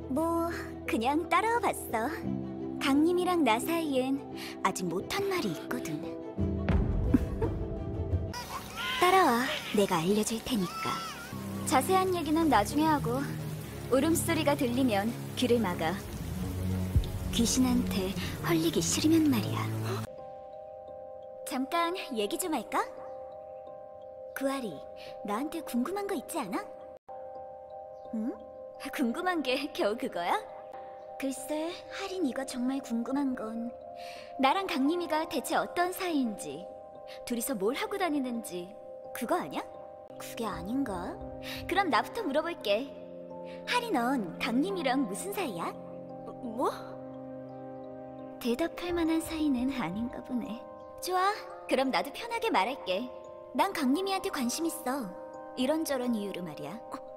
뭐 그냥 따라와 봤어. 강님이랑 나 사이엔 아직 못한 말이 있거든. 따라와, 내가 알려줄 테니까. 자세한 얘기는 나중에 하고 울음소리가 들리면 귀를 막아. 귀신한테 헐리기 싫으면 말이야. 잠깐 얘기 좀 할까? 구아리, 나한테 궁금한 거 있지 않아? 응? 궁금한 게 겨우 그거야? 글쎄, 하린 이가 정말 궁금한 건 나랑 강림이가 대체 어떤 사이인지, 둘이서 뭘 하고 다니는지 그거 아니야? 그게 아닌가? 그럼 나부터 물어볼게. 하린, 넌 강림이랑 무슨 사이야? 뭐? 대답할 만한 사이는 아닌가 보네. 좋아, 그럼 나도 편하게 말할게. 난 강림이한테 관심 있어. 이런저런 이유로 말이야.